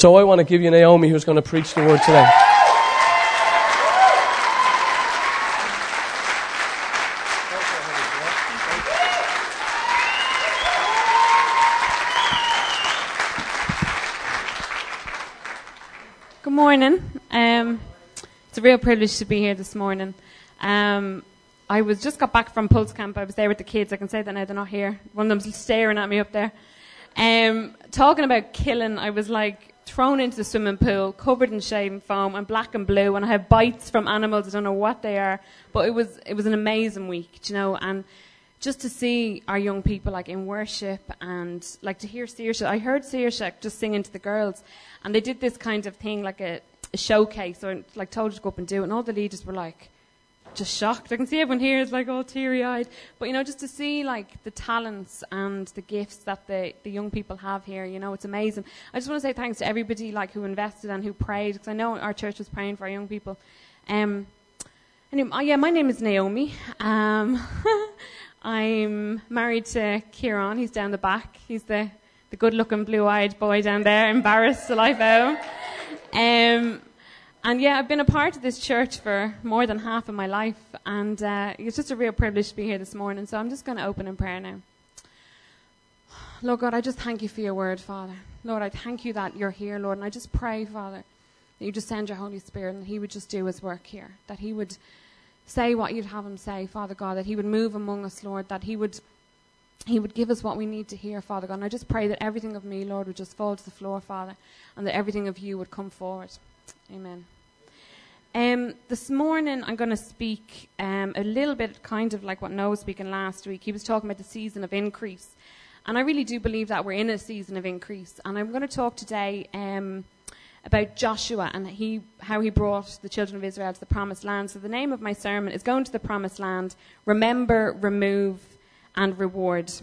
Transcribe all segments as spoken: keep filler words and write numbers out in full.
So I want to give you Naomi, who's going to preach the word today. Good morning. Um, it's a real privilege to be here this morning. Um, I was just got back from Pulse Camp. I was there with the kids. I can say that now they're not here. One of them's staring at me up there. Um, talking about killing, I was like thrown into the swimming pool, covered in shaving foam and black and blue, and I had bites from animals. I don't know what they are, but it was it was an amazing week, you know. And just to see our young people like in worship and like to hear Saoirse. I heard Saoirse just singing to the girls, and they did this kind of thing like a, a showcase, or like told her to go up and do it, and all the leaders were like just shocked. I can see everyone here is like all teary-eyed. But, you know, just to see, like, the talents and the gifts that the, the young people have here, you know, it's amazing. I just want to say thanks to everybody, like, who invested and who prayed, because I know our church was praying for our young people. Um, anyway, oh, yeah, my name is Naomi. Um, I'm married to Kieran. He's down the back. He's the, the good-looking, blue-eyed boy down there, embarrassed till I vow. Um... And yeah, I've been a part of this church for more than half of my life, and uh, it's just a real privilege to be here this morning. So I'm just going to open in prayer now. Lord God, I just thank you for your word, Father. Lord, I thank you that you're here, Lord, and I just pray, Father, that you just send your Holy Spirit and he would just do his work here, that he would say what you'd have him say, Father God, that he would move among us, Lord, that he would he would give us what we need to hear, Father God. And I just pray that everything of me, Lord, would just fall to the floor, Father, and that everything of you would come forward. Amen. Um, this morning I'm going to speak um, a little bit kind of like what Noah was speaking last week. He was talking about the season of increase. And I really do believe that we're in a season of increase. And I'm going to talk today um, about Joshua and he, how he brought the children of Israel to the Promised Land. So the name of my sermon is Going to the Promised Land, Remember, Remove, and Reward.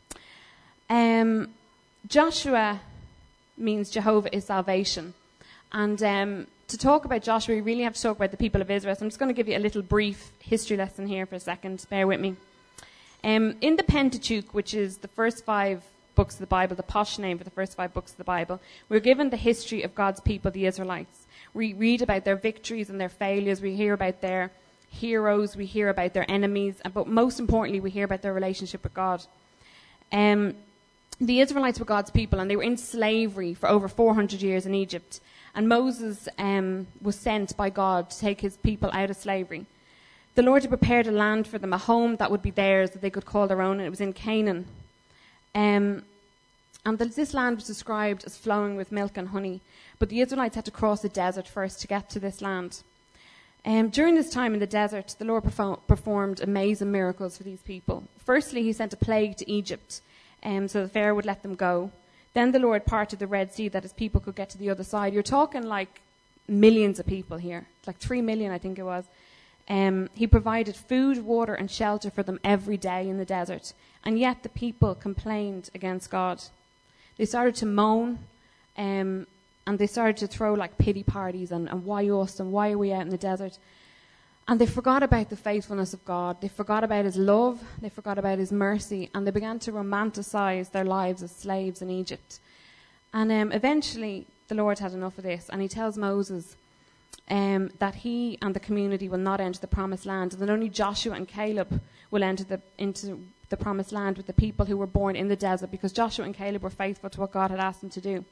Um, Joshua means Jehovah is salvation. And um, to talk about Joshua, we really have to talk about the people of Israel. So I'm just going to give you a little brief history lesson here for a second. Bear with me. Um, in the Pentateuch, which is the first five books of the Bible, the posh name for the first five books of the Bible, we're given the history of God's people, the Israelites. We read about their victories and their failures. We hear about their heroes. We hear about their enemies. But most importantly, we hear about their relationship with God. Um, the Israelites were God's people, and they were in slavery for over four hundred years in Egypt. And Moses um, was sent by God to take his people out of slavery. The Lord had prepared a land for them, a home that would be theirs, that they could call their own, and it was in Canaan. Um, and the, this land was described as flowing with milk and honey. But the Israelites had to cross the desert first to get to this land. Um, during this time in the desert, the Lord perform, performed amazing miracles for these people. Firstly, he sent a plague to Egypt, um, so the Pharaoh would let them go. Then the Lord parted the Red Sea that his people could get to the other side. You're talking like millions of people here, like three million, I think it was. Um, he provided food, water, and shelter for them every day in the desert. And yet the people complained against God. They started to moan, um, and they started to throw like pity parties and, and why us and why are we out in the desert? And they forgot about the faithfulness of God. They forgot about his love. They forgot about his mercy. And they began to romanticize their lives as slaves in Egypt. And um, eventually, the Lord had enough of this. And he tells Moses um, that he and the community will not enter the Promised Land. And that only Joshua and Caleb will enter the, into the Promised Land with the people who were born in the desert. Because Joshua and Caleb were faithful to what God had asked them to do.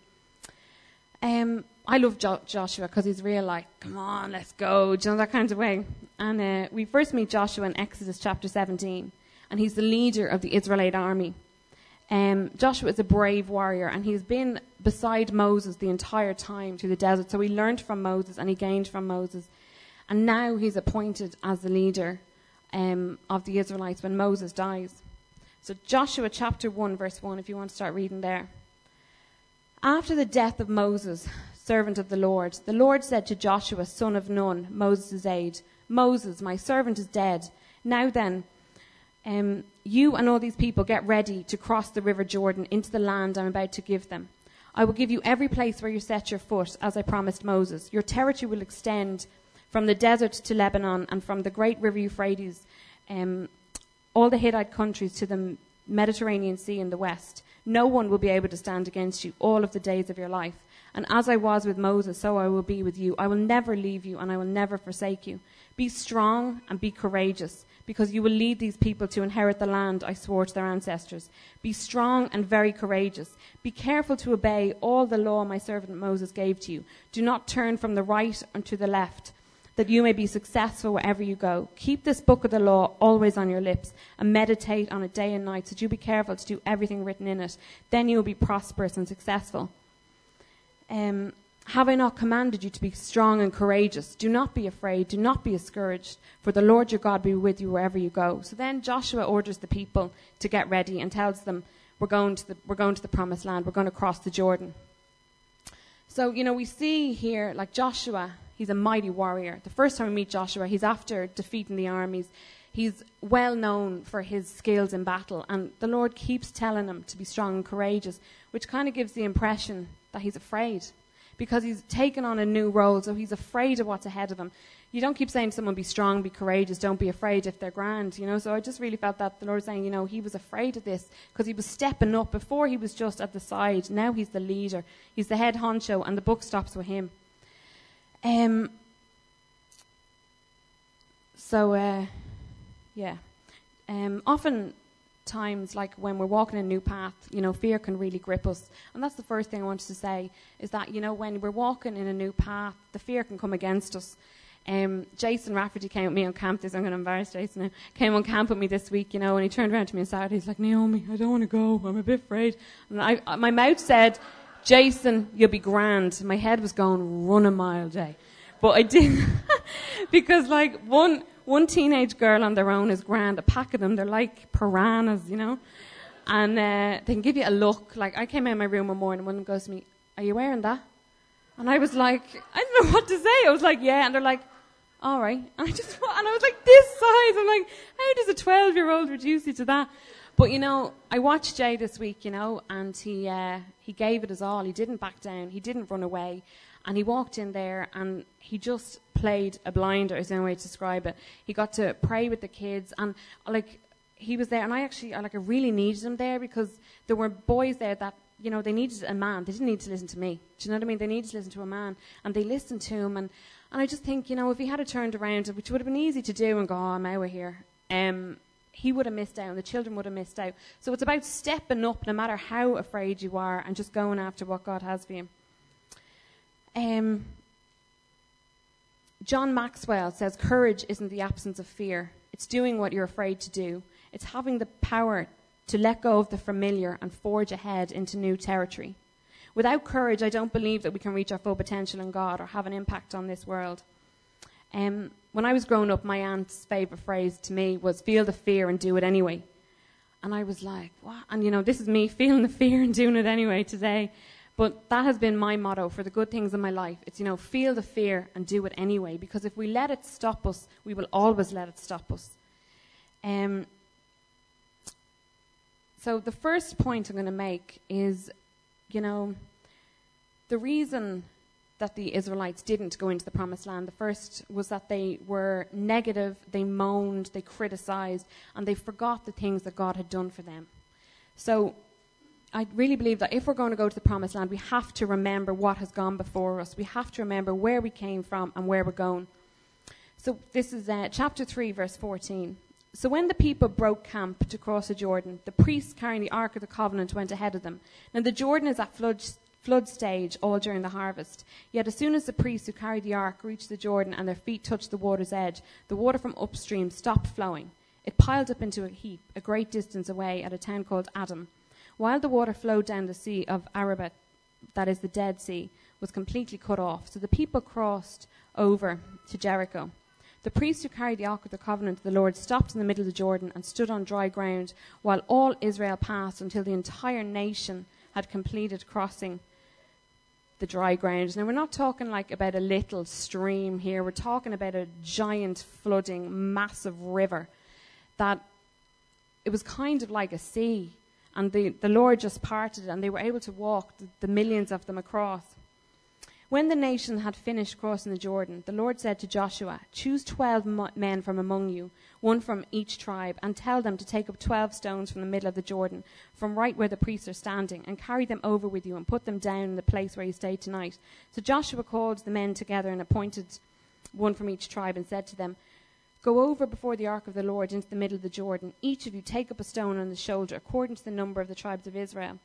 Um, I love jo- Joshua because he's real like, come on, let's go, do you know, that kind of way. And uh, we first meet Joshua in Exodus chapter seventeen, and he's the leader of the Israelite army. Um, Joshua is a brave warrior, and he's been beside Moses the entire time through the desert. So he learned from Moses, and he gained from Moses. And now he's appointed as the leader um, of the Israelites when Moses dies. So Joshua chapter one, verse one, if you want to start reading there. After the death of Moses, servant of the Lord, the Lord said to Joshua, son of Nun, Moses' aide, Moses, my servant is dead. Now then, um, you and all these people get ready to cross the river Jordan into the land I'm about to give them. I will give you every place where you set your foot, as I promised Moses. Your territory will extend from the desert to Lebanon and from the great river Euphrates, um, all the Hittite countries to the Mediterranean Sea in the west. No one will be able to stand against you all of the days of your life. And as I was with Moses, so I will be with you. I will never leave you, and I will never forsake you. Be strong and be courageous, because you will lead these people to inherit the land I swore to their ancestors. Be strong and very courageous. Be careful to obey all the law my servant Moses gave to you. Do not turn from the right or to the left, that you may be successful wherever you go. Keep this book of the law always on your lips, and meditate on it day and night, so that you be careful to do everything written in it. Then you will be prosperous and successful. Um, have I not commanded you to be strong and courageous? Do not be afraid, do not be discouraged, for the Lord your God will be with you wherever you go. So then Joshua orders the people to get ready and tells them, we're going to the, we're going to the promised land, we're going to cross the Jordan. So, you know, we see here, like Joshua, he's a mighty warrior. The first time we meet Joshua, he's after defeating the armies. He's well known for his skills in battle, and the Lord keeps telling him to be strong and courageous, which kind of gives the impression that he's afraid, because he's taken on a new role, so he's afraid of what's ahead of him. You don't keep saying to someone, be strong, be courageous, don't be afraid if they're grand, you know. So I just really felt that the Lord was saying, you know, he was afraid of this, because he was stepping up. Before he was just at the side, now he's the leader, he's the head honcho, and the book stops with him. Um. So, uh, yeah. Um, often times, like when we're walking a new path, you know, fear can really grip us. And that's the first thing I wanted to say, is that, you know, when we're walking in a new path, the fear can come against us. Um, Jason Rafferty came with me on camp this, I'm going to embarrass Jason now, came on camp with me this week, you know, and he turned around to me on Saturday, he's like, Naomi, I don't want to go, I'm a bit afraid. And I, my mouth said, Jason, you'll be grand. My head was going, run a mile, Jay. But I didn't, because like one one teenage girl on their own is grand. A pack of them, they're like piranhas, you know. And uh, they can give you a look. Like I came out of my room one morning and one of them goes to me, are you wearing that? And I was like, I don't know what to say. I was like, yeah. And they're like, all right. And I just, and I was like, this size. I'm like, how does a twelve-year-old reduce you to that? But, you know, I watched Jay this week, you know, and he uh, he gave it his all. He didn't back down. He didn't run away. And he walked in there and he just played a blinder, is the only way to describe it. He got to pray with the kids, and like he was there, and I actually I, like I really needed him there, because there were boys there that, you know, they needed a man. They didn't need to listen to me. Do you know what I mean? They needed to listen to a man, and they listened to him. And, and I just think, you know, if he had it turned around, which would have been easy to do, and go, oh, I'm out of here, um, he would have missed out, and the children would have missed out. So it's about stepping up, no matter how afraid you are, and just going after what God has for you. Um, John Maxwell says, courage isn't the absence of fear. It's doing what you're afraid to do. It's having the power to let go of the familiar and forge ahead into new territory. Without courage, I don't believe that we can reach our full potential in God or have an impact on this world. Um, when I was growing up, my aunt's favourite phrase to me was, feel the fear and do it anyway. And I was like, what? And, you know, this is me feeling the fear and doing it anyway today. But that has been my motto for the good things in my life. It's, you know, feel the fear and do it anyway. Because if we let it stop us, we will always let it stop us. Um, so the first point I'm going to make is, you know, the reason that the Israelites didn't go into the promised land, the first was that they were negative, they moaned, they criticized, and they forgot the things that God had done for them. So I really believe that if we're going to go to the promised land, we have to remember what has gone before us. We have to remember where we came from and where we're going. So this is uh, chapter three, verse fourteen. So when the people broke camp to cross the Jordan, the priests carrying the Ark of the Covenant went ahead of them. Now the Jordan is at flood, flood stage all during the harvest. Yet as soon as the priests who carried the Ark reached the Jordan and their feet touched the water's edge, the water from upstream stopped flowing. It piled up into a heap a great distance away at a town called Adam. While the water flowed down the sea of Arabah, that is the Dead Sea, was completely cut off. So the people crossed over to Jericho. The priests who carried the Ark of the Covenant of the Lord stopped in the middle of the Jordan and stood on dry ground while all Israel passed until the entire nation had completed crossing the dry ground. Now, we're not talking like about a little stream here. We're talking about a giant flooding, massive river that it was kind of like a sea. And the, the Lord just parted it, and they were able to walk, the, the millions of them, across. When the nation had finished crossing the Jordan, the Lord said to Joshua, "Choose twelve mo- men from among you, one from each tribe, and tell them to take up twelve stones from the middle of the Jordan, from right where the priests are standing, and carry them over with you and put them down in the place where you stay tonight." So Joshua called the men together and appointed one from each tribe and said to them, "Go over before the ark of the Lord into the middle of the Jordan. Each of you take up a stone on the shoulder, according to the number of the tribes of Israel,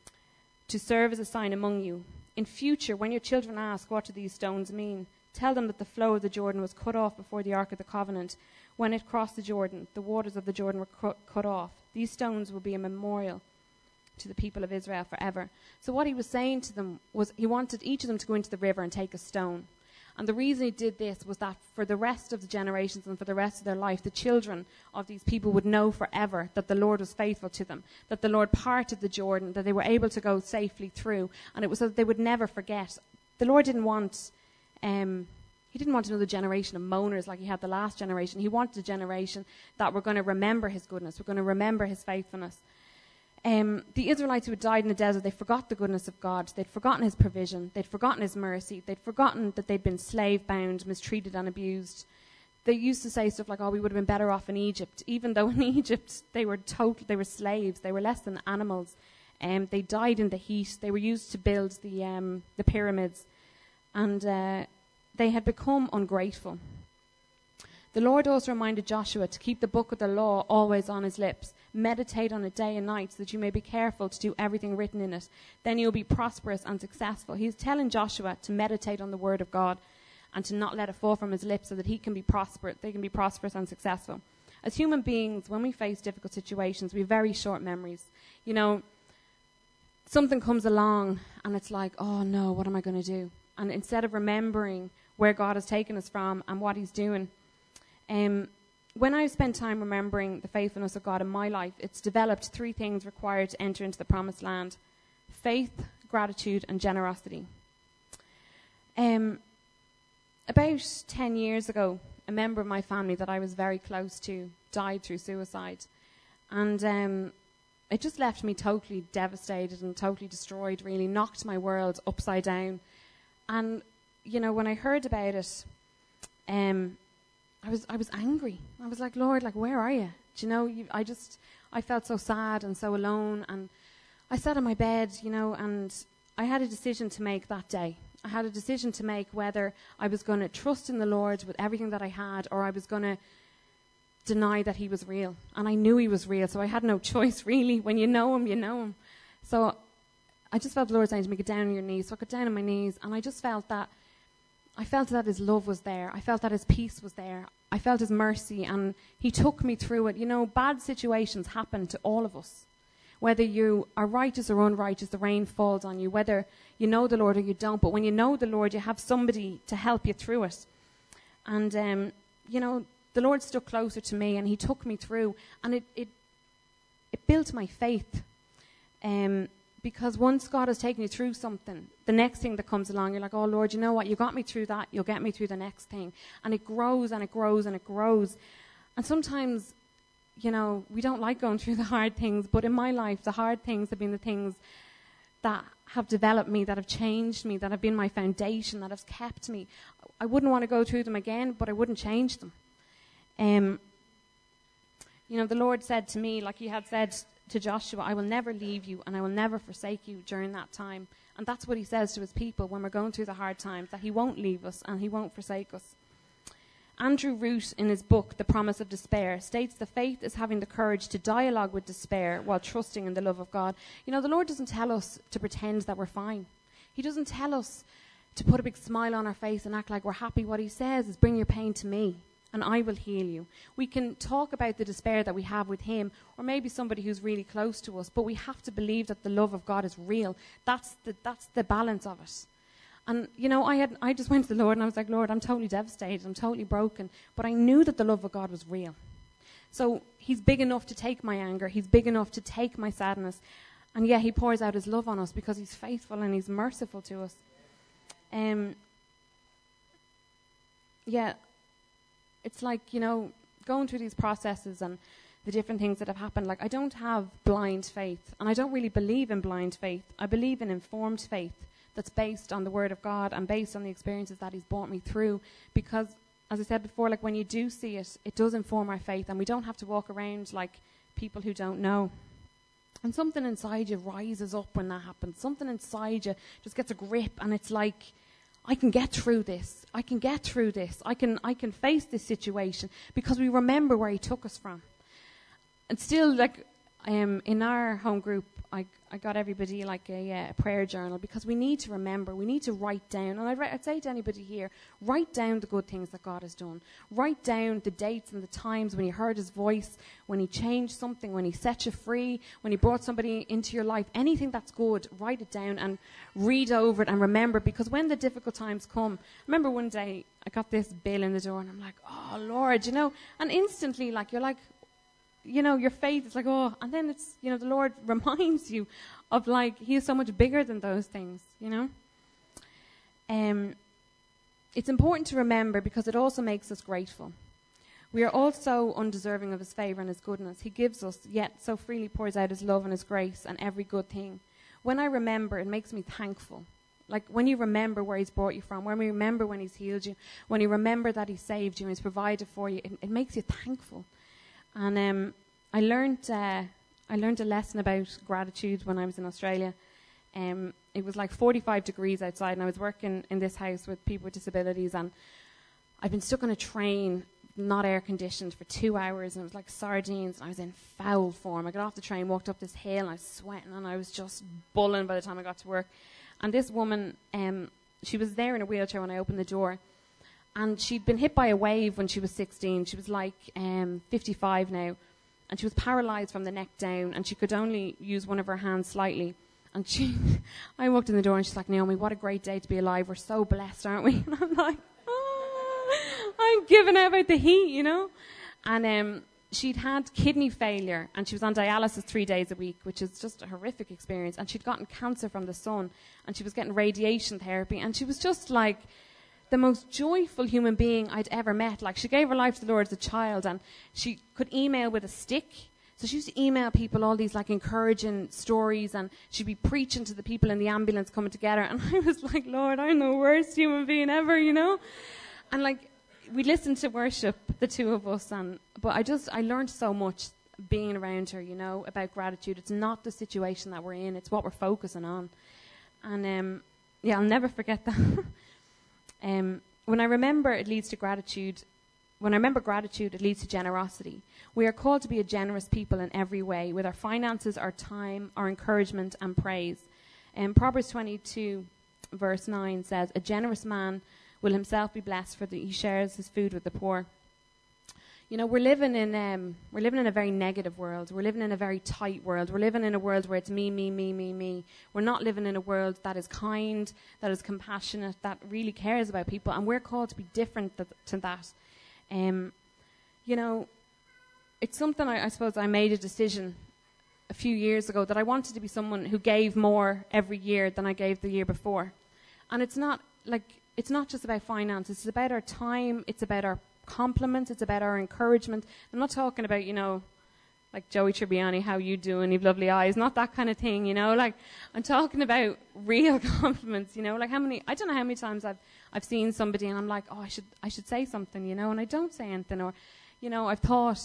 to serve as a sign among you. In future, when your children ask, 'What do these stones mean?' tell them that the flow of the Jordan was cut off before the Ark of the Covenant. When it crossed the Jordan, the waters of the Jordan were cu- cut off. These stones will be a memorial to the people of Israel forever." So what he was saying to them was he wanted each of them to go into the river and take a stone. And the reason he did this was that for the rest of the generations and for the rest of their life, the children of these people would know forever that the Lord was faithful to them, that the Lord parted the Jordan, that they were able to go safely through, and it was so that they would never forget. The Lord didn't want, um, he didn't want another generation of moaners like he had the last generation. He wanted a generation that were going to remember his goodness, were going to remember his faithfulness. Um, the Israelites who had died in the desert, they forgot the goodness of God. They'd forgotten his provision. They'd forgotten his mercy. They'd forgotten that they'd been slave-bound, mistreated and abused. They used to say stuff like, "Oh, we would have been better off in Egypt," even though in Egypt they were total, they were slaves. They were less than animals. Um, they died in the heat. They were used to build the um, the pyramids, and uh, they had become ungrateful. The Lord also reminded Joshua to keep the book of the law always on his lips. Meditate on it day and night so that you may be careful to do everything written in it. Then you'll be prosperous and successful. He's telling Joshua to meditate on the word of God and to not let it fall from his lips so that he can be prosperous, they can be prosperous and successful. As human beings, when we face difficult situations, we have very short memories. You know, something comes along and it's like, "Oh no, what am I going to do?" And instead of remembering where God has taken us from and what he's doing, Um, when I spend time remembering the faithfulness of God in my life, it's developed three things required to enter into the promised land: faith, gratitude, and generosity. Um, about ten years ago, a member of my family that I was very close to died through suicide. And um, it just left me totally devastated and totally destroyed, really, knocked my world upside down. And, you know, when I heard about it, um, I was I was angry. I was like, "Lord, like, where are you?" Do you know, you, I just, I felt so sad and so alone. And I sat on my bed, you know, and I had a decision to make that day. I had a decision to make whether I was going to trust in the Lord with everything that I had, or I was going to deny that he was real. And I knew he was real, so I had no choice, really. When you know him, you know him. So I just felt the Lord saying to me, "Get down on your knees." So I got down on my knees, and I just felt that I felt that his love was there. I felt that his peace was there. I felt his mercy, and he took me through it. You know, bad situations happen to all of us. Whether you are righteous or unrighteous, the rain falls on you. Whether you know the Lord or you don't. But when you know the Lord, you have somebody to help you through it. And, um, you know, the Lord stuck closer to me, and he took me through. And it it, it built my faith. Um Because once God has taken you through something, the next thing that comes along, you're like, "Oh, Lord, you know what? You got me through that. You'll get me through the next thing." And it grows and it grows and it grows. And sometimes, you know, we don't like going through the hard things. But in my life, the hard things have been the things that have developed me, that have changed me, that have been my foundation, that have kept me. I wouldn't want to go through them again, but I wouldn't change them. Um, you know, the Lord said to me, like he had said to Joshua, "I will never leave you and I will never forsake you" during that time. And that's what he says to his people when we're going through the hard times, that he won't leave us and he won't forsake us. Andrew Root, in his book, The Promise of Despair, states the faith is having the courage to dialogue with despair while trusting in the love of God. You know, the Lord doesn't tell us to pretend that we're fine. He doesn't tell us to put a big smile on our face and act like we're happy. What he says is, "Bring your pain to me and I will heal you." We can talk about the despair that we have with him, or maybe somebody who's really close to us, but we have to believe that the love of God is real. That's the that's the balance of it. And, you know, I had I just went to the Lord and I was like, "Lord, I'm totally devastated. I'm totally broken." But I knew that the love of God was real. So he's big enough to take my anger. He's big enough to take my sadness. And yeah, he pours out his love on us because he's faithful and he's merciful to us. Um. Yeah. It's like, you know, going through these processes and the different things that have happened. Like, I don't have blind faith, and I don't really believe in blind faith. I believe in informed faith, that's based on the Word of God and based on the experiences that He's brought me through. Because, as I said before, like when you do see it, it does inform our faith, and we don't have to walk around like people who don't know. And something inside you rises up when that happens. Something inside you just gets a grip, and it's like, I can get through this. I can get through this. I can I can face this situation, because we remember where He took us from. And still, like, um, in our home group, I I got everybody like a, uh, a prayer journal, because we need to remember. We need to write down. And I'd, I'd say to anybody here, write down the good things that God has done. Write down the dates and the times when you heard His voice, when He changed something, when He set you free, when He brought somebody into your life. Anything that's good, write it down and read over it and remember. Because when the difficult times come, I remember one day I got this bill in the door, and I'm like, oh, Lord, you know. And instantly, like, you're like, you know, your faith is like, oh, and then it's, you know, the Lord reminds you of, like, He is so much bigger than those things, you know. Um, it's important to remember, because it also makes us grateful. We are also undeserving of His favour and His goodness. He gives us, yet so freely pours out His love and His grace and every good thing. When I remember, it makes me thankful. Like, when you remember where He's brought you from, when you remember when He's healed you, when you remember that He saved you and He's provided for you, it, it makes you thankful. And um, I learned uh, I learned a lesson about gratitude when I was in Australia. Um, it was like forty-five degrees outside, and I was working in this house with people with disabilities, and I'd been stuck on a train, not air conditioned, for two hours, and it was like sardines, and I was in foul form. I got off the train, walked up this hill, and I was sweating, and I was just bulling by the time I got to work. And this woman, um, she was there in a wheelchair when I opened the door. And she'd been hit by a wave when she was sixteen. She was like um, fifty-five now. And she was paralysed from the neck down. And she could only use one of her hands slightly. And she, I walked in the door and she's like, Naomi, what a great day to be alive. We're so blessed, aren't we? And I'm like, oh, I'm giving out about the heat, you know. And um, she'd had kidney failure. And she was on dialysis three days a week, which is just a horrific experience. And she'd gotten cancer from the sun. And she was getting radiation therapy. And she was just like the most joyful human being I'd ever met. Like, she gave her life to the Lord as a child, and she could email with a stick. So she used to email people all these, like, encouraging stories, and she'd be preaching to the people in the ambulance coming together. And I was like, Lord, I'm the worst human being ever, you know? And, like, we listened to worship, the two of us, and but I just, I learned so much being around her, you know, about gratitude. It's not the situation that we're in, it's what we're focusing on. And, um, yeah, I'll never forget that. Um, when I remember it leads to gratitude, when I remember gratitude, it leads to generosity. We are called to be a generous people in every way, with our finances, our time, our encouragement, and praise. Um, Proverbs twenty-two, verse nine says, a generous man will himself be blessed, for the, he shares his food with the poor. You know, we're living in um, we're living in a very negative world. We're living in a very tight world. We're living in a world where it's me, me, me, me, me. We're not living in a world that is kind, that is compassionate, that really cares about people. And we're called to be different th- to that. Um, you know, it's something I, I suppose I made a decision a few years ago that I wanted to be someone who gave more every year than I gave the year before. And it's not like it's not just about finances. It's about our time. It's about our compliments, it's about our encouragement. I'm not talking about, you know, like Joey Tribbiani, how you doing, you've lovely eyes, not that kind of thing, you know, like I'm talking about real compliments, you know, like how many, I don't know how many times I've I've seen somebody and I'm like, oh, I should I should say something, you know, and I don't say anything, or, you know, I've thought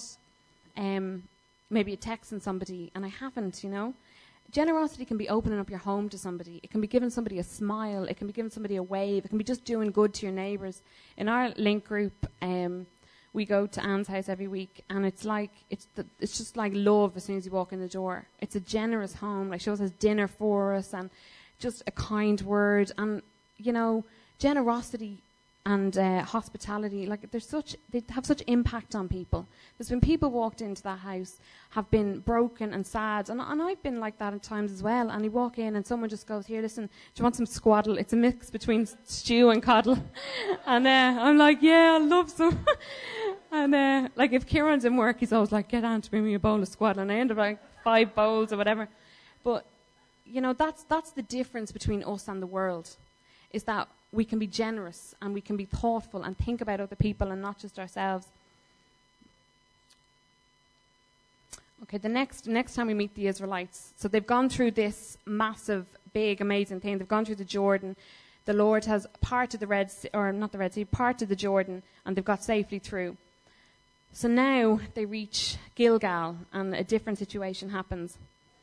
um, maybe a text on somebody and I haven't, you know. Generosity can be opening up your home to somebody. It can be giving somebody a smile. It can be giving somebody a wave. It can be just doing good to your neighbours. In our link group, um, we go to Anne's house every week, and it's like it's the, it's just like love as soon as you walk in the door. It's a generous home. Like, she always has dinner for us, and just a kind word, and you know, generosity and uh, hospitality. Like, there's such they have such impact on people. There's been people walked into that house, have been broken and sad, and, and I've been like that at times as well. And you walk in and someone just goes, here, listen, do you want some squaddle? It's a mix between stew and coddle. And uh, I'm like, yeah, I love some. And uh, like, if Kieran's in work, he's always like, get on to bring me a bowl of squaddle. And I end up like five bowls or whatever. But, you know, that's that's the difference between us and the world, is that we can be generous and we can be thoughtful and think about other people and not just ourselves. Okay, the next next time we meet the Israelites, so they've gone through this massive, big, amazing thing. They've gone through the Jordan. The Lord has parted the Red Sea, or not the Red Sea, parted the Jordan, and they've got safely through. So now they reach Gilgal, and a different situation happens.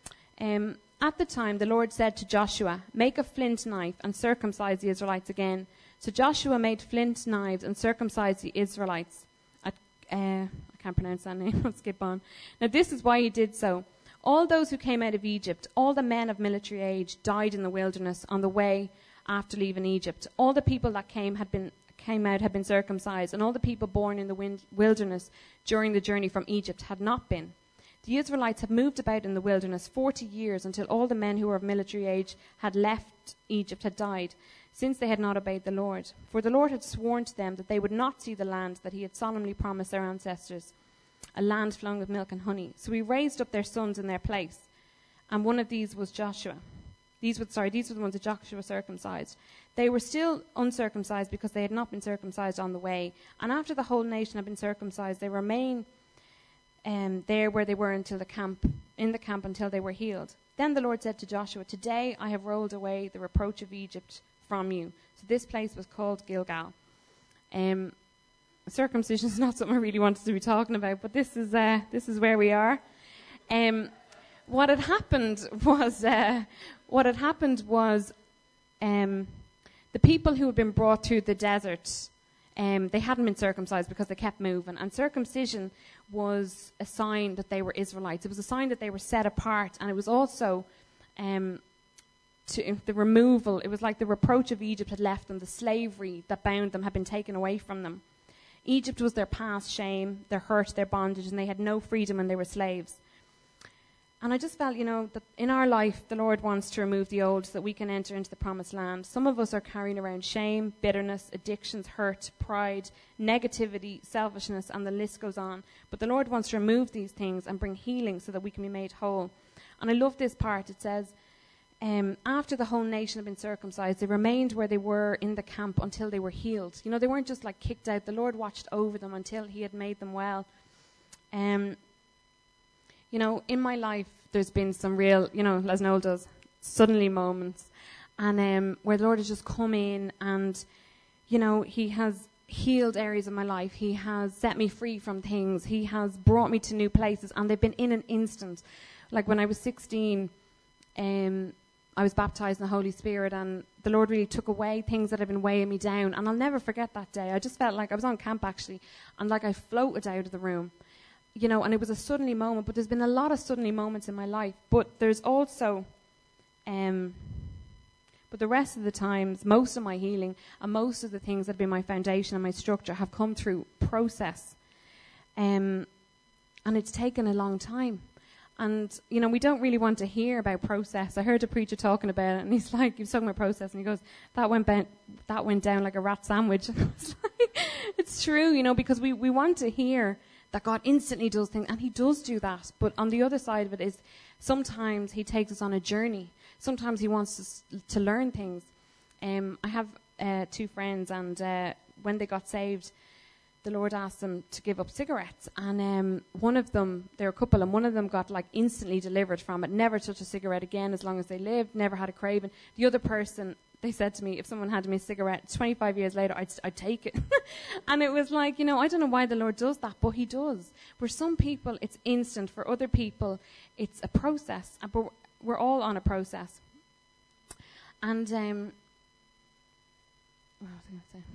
Um, at the time, the Lord said to Joshua, "Make a flint knife and circumcise the Israelites again." So Joshua made flint knives and circumcised the Israelites. At, uh, I can't pronounce that name. I'll skip on. Now this is why he did so. All those who came out of Egypt, all the men of military age, died in the wilderness on the way after leaving Egypt. All the people that came had been came out had been circumcised, and all the people born in the wind, wilderness during the journey from Egypt had not been. The Israelites had moved about in the wilderness forty years until all the men who were of military age had left Egypt had died, since they had not obeyed the Lord. For the Lord had sworn to them that they would not see the land that he had solemnly promised their ancestors, a land flowing with milk and honey. So he raised up their sons in their place, and one of these was Joshua. These were, sorry, these were the ones that Joshua circumcised. They were still uncircumcised because they had not been circumcised on the way. And after the whole nation had been circumcised, they remained um, there where they were until the camp, in the camp until they were healed. Then the Lord said to Joshua, "Today I have rolled away the reproach of Egypt from you." So this place was called Gilgal. Um, circumcision is not something I really wanted to be talking about, but this is uh, this is where we are. Um, what had happened was uh, what had happened was um, the people who had been brought through the desert. Um, they hadn't been circumcised because they kept moving, and circumcision was a sign that they were Israelites. It was a sign that they were set apart, and it was also um, to the removal. It was like the reproach of Egypt had left them. The slavery that bound them had been taken away from them. Egypt was their past shame, their hurt, their bondage, and they had no freedom when they were slaves. And I just felt, you know, that in our life, the Lord wants to remove the old so that we can enter into the promised land. Some of us are carrying around shame, bitterness, addictions, hurt, pride, negativity, selfishness, and the list goes on. But the Lord wants to remove these things and bring healing so that we can be made whole. And I love this part. It says, um, after the whole nation had been circumcised, they remained where they were in the camp until they were healed. You know, they weren't just like kicked out. The Lord watched over them until he had made them well. Um, You know, in my life, there's been some real, you know, as Noel does, suddenly moments, and um, where the Lord has just come in and, you know, he has healed areas of my life. He has set me free from things. He has brought me to new places, and they've been in an instant. Like when I was sixteen, um, I was baptized in the Holy Spirit, and the Lord really took away things that had been weighing me down, and I'll never forget that day. I just felt like I was on camp, actually, and like I floated out of the room. You know, and it was a suddenly moment, but there's been a lot of suddenly moments in my life. But there's also, um, but the rest of the times, most of my healing and most of the things that have been my foundation and my structure have come through process. Um, and it's taken a long time. And, you know, we don't really want to hear about process. I heard a preacher talking about it, and he's like, he was talking about process, and he goes, that went, bent, that went down like a rat sandwich. It's like, it's true, you know, because we, we want to hear that God instantly does things, and he does do that. But on the other side of it is sometimes he takes us on a journey. Sometimes he wants us to learn things. Um, I have uh, two friends, and uh, when they got saved, the Lord asked them to give up cigarettes. And um, one of them, they're a couple, and one of them got like instantly delivered from it, never touched a cigarette again as long as they lived, never had a craving. The other person, they said to me, if someone handed me a cigarette twenty-five years later, I'd, I'd take it. And it was like, you know, I don't know why the Lord does that, but he does. For some people, it's instant. For other people, it's a process. But we're all on a process. And, um, what was I going to say?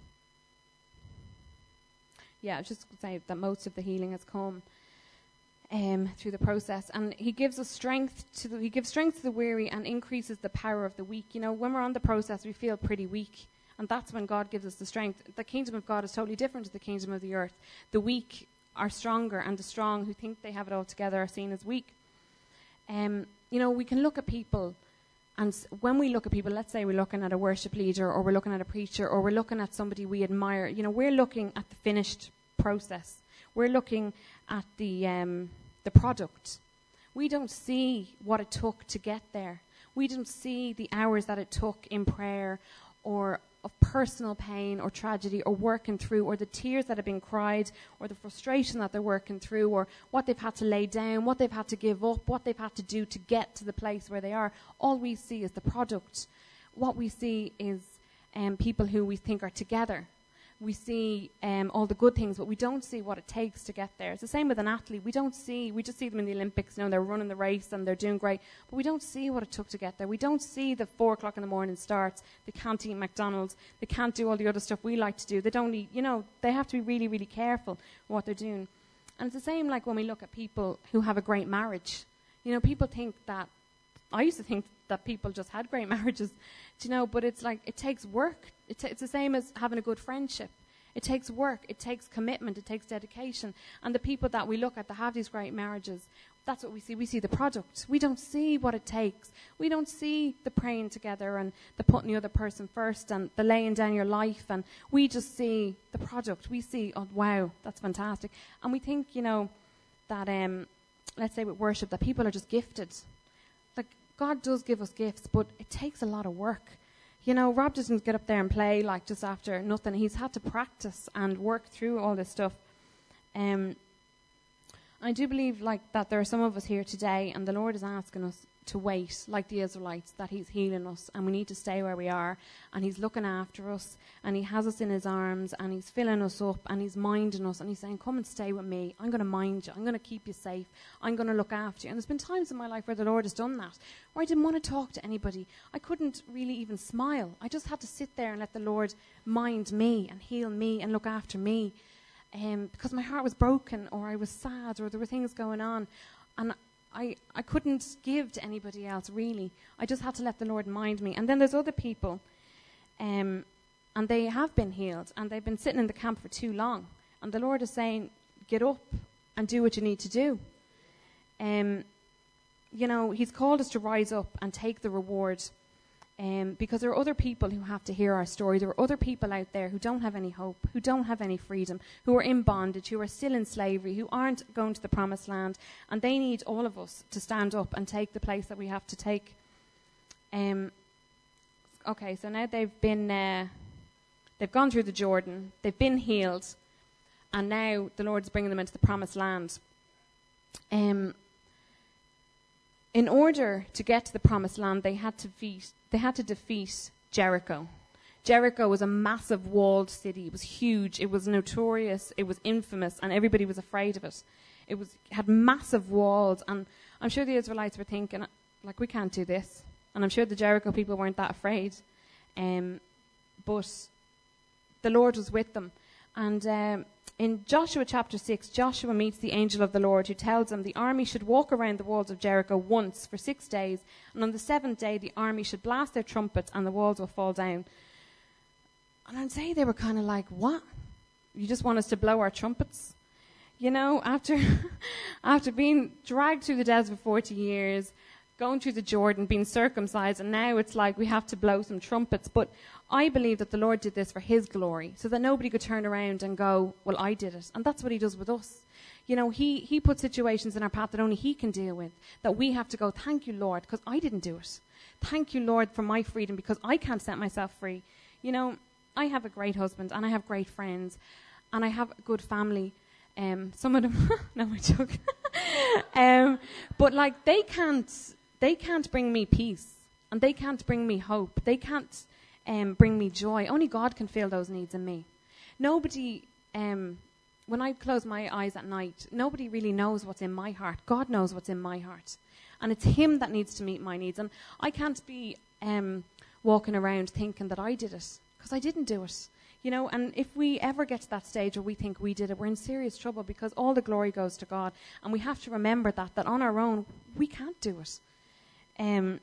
Yeah, I was just going to say that most of the healing has come Um, through the process, and he gives us strength to the, he gives strength to the weary and increases the power of the weak. You know, when we're on the process, we feel pretty weak, and that's when God gives us the strength. The kingdom of God is totally different to the kingdom of the earth. The weak are stronger, and the strong who think they have it all together are seen as weak. Um, you know, we can look at people, and when we look at people, let's say we're looking at a worship leader, or we're looking at a preacher, or we're looking at somebody we admire. You know, we're looking at the finished process. We're looking at the um, the product. We don't see what it took to get there. We don't see the hours that it took in prayer or of personal pain or tragedy or working through, or the tears that have been cried, or the frustration that they're working through, or what they've had to lay down, what they've had to give up, what they've had to do to get to the place where they are. All we see is the product. What we see is um, people who we think are together. We see um, all the good things, but we don't see what it takes to get there. It's the same with an athlete. We don't see, we just see them in the Olympics, you know, they're running the race and they're doing great, but we don't see what it took to get there. We don't see the four o'clock in the morning starts. They can't eat McDonald's. They can't do all the other stuff we like to do. They don't eat, you know, they have to be really, really careful what they're doing. And it's the same like when we look at people who have a great marriage. You know, people think that, I used to think that people just had great marriages, do you know, but it's like, it takes work. It t- it's the same as having a good friendship. It takes work, it takes commitment, it takes dedication. And the people that we look at that have these great marriages, that's what we see. We see the product. We don't see what it takes. We don't see the praying together and the putting the other person first and the laying down your life. And we just see the product. We see, oh, wow, that's fantastic. And we think, you know, that, um, let's say with worship, that people are just gifted. Like, God does give us gifts, but it takes a lot of work. You know, Rob doesn't get up there and play like just after nothing. He's had to practice and work through all this stuff. Um, I do believe like that there are some of us here today, and the Lord is asking us to wait, like the Israelites, that he's healing us, and we need to stay where we are, and he's looking after us, and he has us in his arms, and he's filling us up, and he's minding us, and he's saying, come and stay with me. I'm going to mind you. I'm going to keep you safe. I'm going to look after you. And there's been times in my life where the Lord has done that, where I didn't want to talk to anybody. I couldn't really even smile. I just had to sit there and let the Lord mind me and heal me and look after me, um, because my heart was broken, or I was sad, or there were things going on, and I, I couldn't give to anybody else, really. I just had to let the Lord mind me. And then there's other people, um, and they have been healed, and they've been sitting in the camp for too long. And the Lord is saying, get up and do what you need to do. Um, you know, he's called us to rise up and take the reward, um, because there are other people who have to hear our story. There are other people out there who don't have any hope, who don't have any freedom, who are in bondage, who are still in slavery, who aren't going to the promised land, and they need all of us to stand up and take the place that we have to take. Um, okay, so now they've been, uh, they've gone through the Jordan, they've been healed, and now the Lord's bringing them into the promised land. Um, in order to get to the promised land, they had to defeat, they had to defeat Jericho. Jericho was a massive walled city. It was huge. It was notorious. It was infamous, and everybody was afraid of it. It was had massive walls, and I'm sure the Israelites were thinking, like, we can't do this. And I'm sure the Jericho people weren't that afraid. Um, but the Lord was with them. And um, in Joshua chapter six, Joshua meets the angel of the Lord, who tells him the army should walk around the walls of Jericho once for six days, and on the seventh day the army should blast their trumpets and the walls will fall down. And I'd say they were kind of like, what? You just want us to blow our trumpets? You know, after after being dragged through the desert for forty years, going through the Jordan, being circumcised, and now it's like we have to blow some trumpets. But I believe that the Lord did this for his glory, so that nobody could turn around and go, well, I did it. And that's what he does with us. You know, he, he puts situations in our path that only he can deal with, that we have to go, thank you, Lord, because I didn't do it. Thank you, Lord, for my freedom, because I can't set myself free. You know, I have a great husband, and I have great friends, and I have a good family. Um, some of them, no, I joke. um, but like, they can't, they can't bring me peace, and they can't bring me hope. They can't um, bring me joy. Only God can fill those needs in me. Nobody, um, when I close my eyes at night, nobody really knows what's in my heart. God knows what's in my heart, and it's him that needs to meet my needs. And I can't be um, walking around thinking that I did it, because I didn't do it. You know, and if we ever get to that stage where we think we did it, we're in serious trouble, because all the glory goes to God. And we have to remember that, that on our own, we can't do it. Um,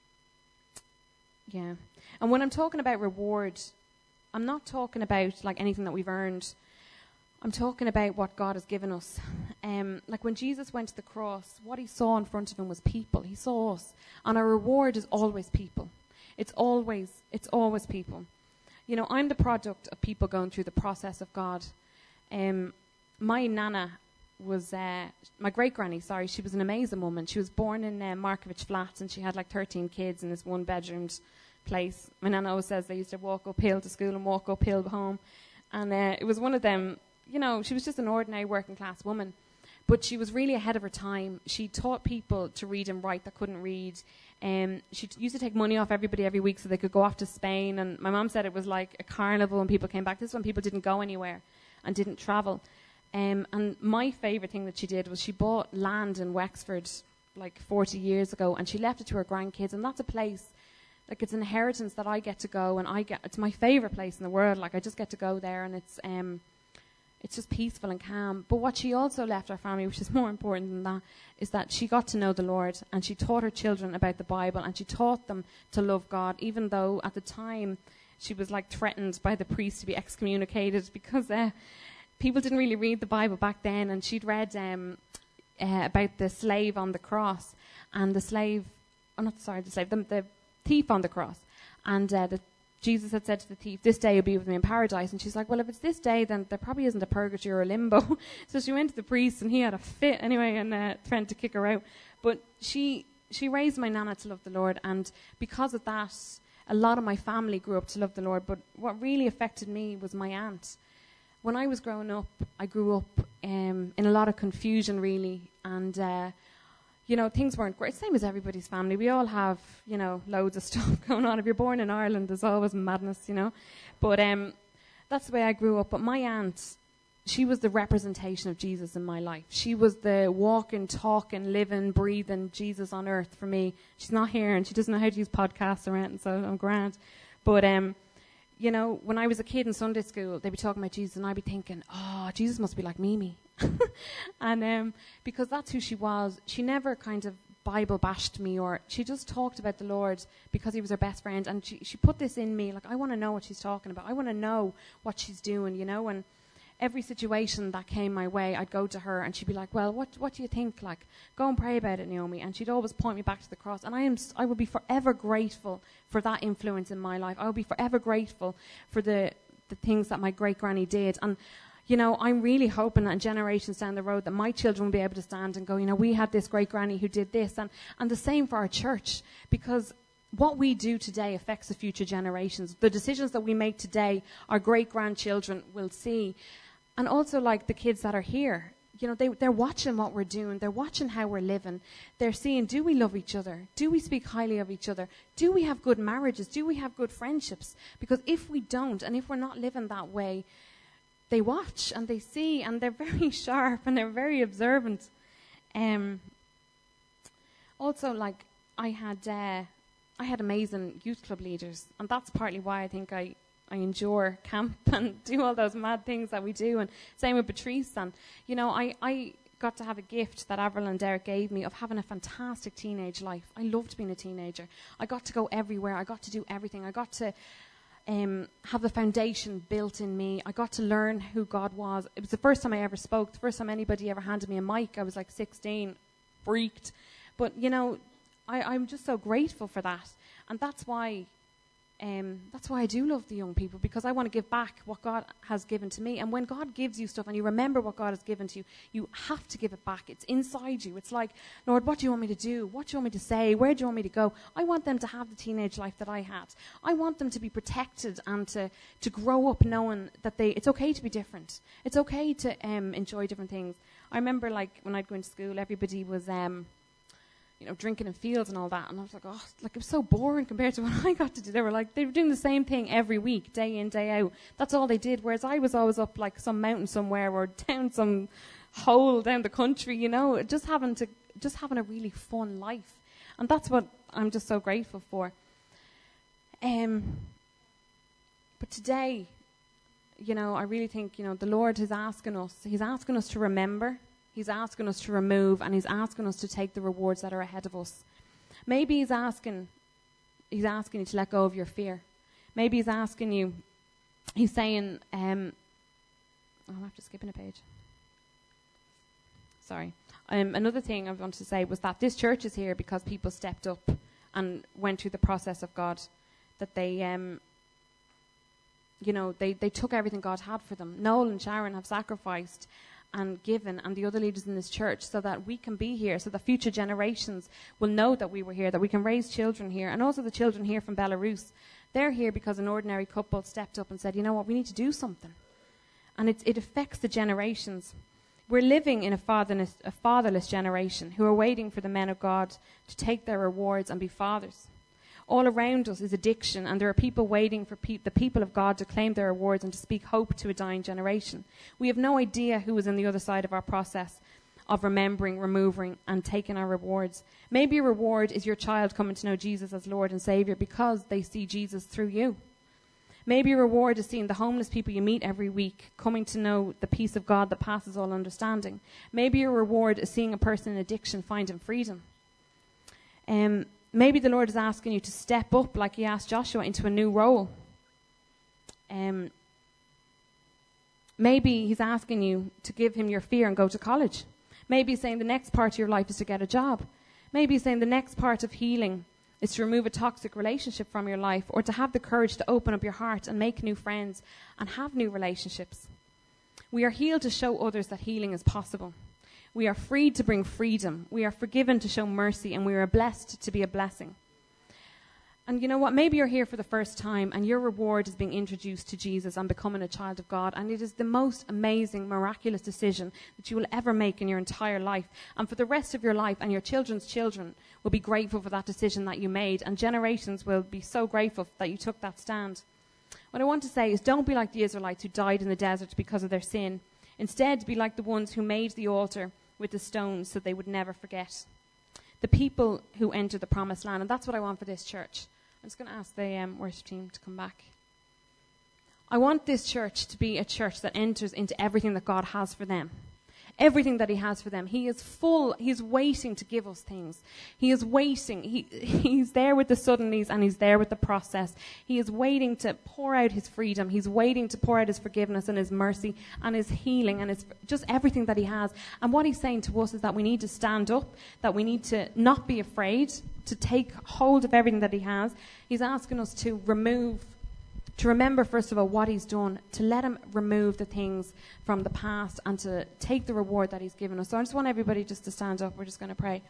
yeah. And when I'm talking about reward, I'm not talking about, like, anything that we've earned. I'm talking about what God has given us. Um, like, when Jesus went to the cross, what he saw in front of him was people. He saw us. And our reward is always people. It's always, it's always people. You know, I'm the product of people going through the process of God. Um, my nana was, uh, my great-granny, sorry, she was an amazing woman. She was born in uh, Markovich Flats, and she had like thirteen kids in this one-bedroomed place. My nana always says they used to walk uphill to school and walk uphill home. And uh, it was one of them, you know, she was just an ordinary working class woman. But she was really ahead of her time. She taught people to read and write that couldn't read. Um, she t- used to take money off everybody every week so they could go off to Spain. And my mum said it was like a carnival when people came back. This is when people didn't go anywhere and didn't travel. Um, and my favourite thing that she did was she bought land in Wexford like forty years ago, and she left it to her grandkids. And that's a place, like, it's an inheritance that I get to go, and I get, it's my favourite place in the world. Like, I just get to go there, and it's um, it's just peaceful and calm. But what she also left her family, which is more important than that, is that she got to know the Lord, and she taught her children about the Bible, and she taught them to love God, even though at the time she was like threatened by the priest to be excommunicated because uh, people didn't really read the Bible back then. And she'd read um, uh, about the slave on the cross, and the slave, I'm not sorry, the slave, the, the thief on the cross, and uh, the Jesus had said to the thief, "This day you'll be with me in paradise." And she's like, well, if it's this day, then there probably isn't a purgatory or a limbo. So she went to the priest, and he had a fit anyway, and uh, threatened to kick her out. But she she raised my nana to love the Lord, and because of that, a lot of my family grew up to love the Lord. But what really affected me was my aunt. When I was growing up, I grew up um, in a lot of confusion, really, and uh, you know, things weren't great. Same as everybody's family. We all have, you know, loads of stuff going on. If you're born in Ireland, there's always madness, you know. But um, that's the way I grew up. But my aunt, she was the representation of Jesus in my life. She was the walking, talking, living, breathing Jesus on earth for me. She's not here, and she doesn't know how to use podcasts or anything, so I'm grand. But, um, you know, when I was a kid in Sunday school, they'd be talking about Jesus, and I'd be thinking, oh, Jesus must be like Mimi. And um, because that's who she was, she never kind of Bible bashed me, or she just talked about the Lord because he was her best friend. And she, she put this in me, like, I want to know what she's talking about. I want to know what she's doing, you know. And every situation that came my way, I'd go to her, and she'd be like, well, what what do you think? Like, go and pray about it, Naomi. And she'd always point me back to the cross. And I am I will be forever grateful for that influence in my life. I will be forever grateful for the the things that my great granny did. And you know, I'm really hoping that in generations down the road that my children will be able to stand and go, you know, we had this great granny who did this. And, and the same for our church, because what we do today affects the future generations. The decisions that we make today, our great-grandchildren will see. And also, like, the kids that are here, you know, they, they're watching what we're doing. They're watching how we're living. They're seeing, do we love each other? Do we speak highly of each other? Do we have good marriages? Do we have good friendships? Because if we don't, and if we're not living that way, they watch and they see, and they're very sharp and they're very observant. Um, also, like, I had uh, I had amazing youth club leaders, and that's partly why I think I, I endure camp and do all those mad things that we do. And same with Patrice. And, you know, I, I got to have a gift that Avril and Derek gave me of having a fantastic teenage life. I loved being a teenager. I got to go everywhere. I got to do everything. I got to Um, have the foundation built in me. I got to learn who God was. It was the first time I ever spoke, the first time anybody ever handed me a mic. I was like sixteen, freaked. But, you know, I, I'm just so grateful for that. And that's why um, that's why I do love the young people, because I want to give back what God has given to me. And when God gives you stuff and you remember what God has given to you, you have to give it back. It's inside you. It's like, Lord, what do you want me to do? What do you want me to say? Where do you want me to go? I want them to have the teenage life that I had. I want them to be protected and to, to grow up knowing that they it's okay to be different. It's okay to um, enjoy different things. I remember, like, when I'd go into school, everybody was Um, you know, drinking in fields and all that. And I was like, oh, like, it was so boring compared to what I got to do. They were like, they were doing the same thing every week, day in, day out. That's all they did. Whereas I was always up, like, some mountain somewhere or down some hole down the country, you know, just having to, just having a really fun life. And that's what I'm just so grateful for. Um, but today, you know, I really think, you know, the Lord is asking us, he's asking us to remember. He's asking us to remove, and he's asking us to take the rewards that are ahead of us. Maybe he's asking, he's asking you to let go of your fear. Maybe he's asking you, he's saying, um, oh, I'm after skipping a page. Sorry. Um, another thing I wanted to say was that this church is here because people stepped up and went through the process of God. That they, um, you know, they, they took everything God had for them. Noel and Sharon have sacrificed. and Given and the other leaders in this church so that we can be here, so that future generations will know that we were here, that we can raise children here. And also the children here from Belarus, they're here because an ordinary couple stepped up and said, you know what, we need to do something. And it, it affects the generations. We're living in a fatherless, a fatherless generation who are waiting for the men of God to take their rewards and be fathers. All around us is addiction, and there are people waiting for pe- the people of God to claim their rewards and to speak hope to a dying generation. We have no idea who is on the other side of our process of remembering, removing, and taking our rewards. Maybe a reward is your child coming to know Jesus as Lord and Saviour because they see Jesus through you. Maybe a reward is seeing the homeless people you meet every week coming to know the peace of God that passes all understanding. Maybe a reward is seeing a person in addiction finding freedom. Um... Maybe the Lord is asking you to step up, like he asked Joshua, into a new role. Um, maybe he's asking you to give him your fear and go to college. Maybe he's saying the next part of your life is to get a job. Maybe he's saying the next part of healing is to remove a toxic relationship from your life, or to have the courage to open up your heart and make new friends and have new relationships. We are healed to show others that healing is possible. We are freed to bring freedom. We are forgiven to show mercy, and we are blessed to be a blessing. And you know what? Maybe you're here for the first time and your reward is being introduced to Jesus and becoming a child of God. And it is the most amazing, miraculous decision that you will ever make in your entire life. And for the rest of your life, and your children's children will be grateful for that decision that you made. And generations will be so grateful that you took that stand. What I want to say is, don't be like the Israelites who died in the desert because of their sin. Instead, be like the ones who made the altar with the stones so they would never forget. The people who enter the promised land. And that's what I want for this church. I'm just going to ask the um, worship team to come back. I want this church to be a church that enters into everything that God has for them. Everything that he has for them. He is full, he's waiting to give us things. He is waiting. He, he's there with the suddenlies and he's there with the process. He is waiting to pour out his freedom. He's waiting to pour out his forgiveness and his mercy and his healing and his, just everything that he has. And what he's saying to us is that we need to stand up, that we need to not be afraid, to take hold of everything that he has. He's asking us to remove To remember, first of all, what he's done, to let him remove the things from the past and to take the reward that he's given us. So I just want everybody just to stand up. We're just going to pray.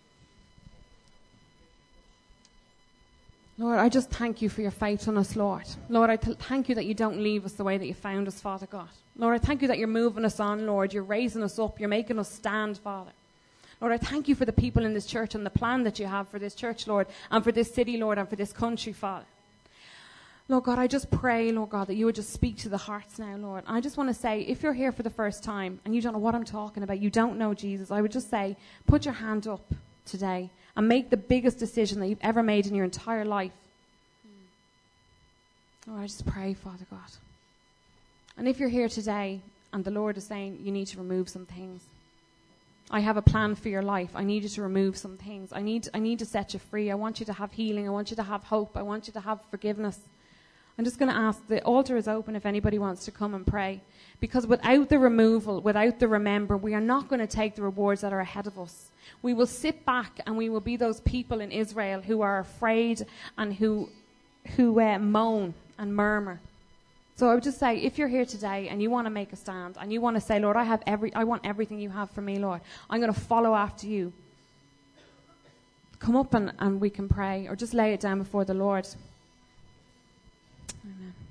Lord, I just thank you for your faithfulness, Lord. Lord, I th- thank you that you don't leave us the way that you found us, Father God. Lord, I thank you that you're moving us on, Lord. You're raising us up. You're making us stand, Father. Lord, I thank you for the people in this church and the plan that you have for this church, Lord, and for this city, Lord, and for this country, Father. Lord God, I just pray, Lord God, that you would just speak to the hearts now, Lord. And I just want to say, if you're here for the first time and you don't know what I'm talking about, you don't know Jesus, I would just say, put your hand up today and make the biggest decision that you've ever made in your entire life. Lord, I just pray, Father God. And if you're here today and the Lord is saying you need to remove some things, I have a plan for your life. I need you to remove some things. I need, I need to set you free. I want you to have healing. I want you to have hope. I want you to have forgiveness. I'm just going to ask, the altar is open if anybody wants to come and pray. Because without the removal, without the remember, we are not going to take the rewards that are ahead of us. We will sit back and we will be those people in Israel who are afraid and who, who uh, moan and murmur. So I would just say, if you're here today and you want to make a stand and you want to say, Lord, I have every, I want everything you have for me, Lord. I'm going to follow after you. Come up and, and we can pray, or just lay it down before the Lord. Amen.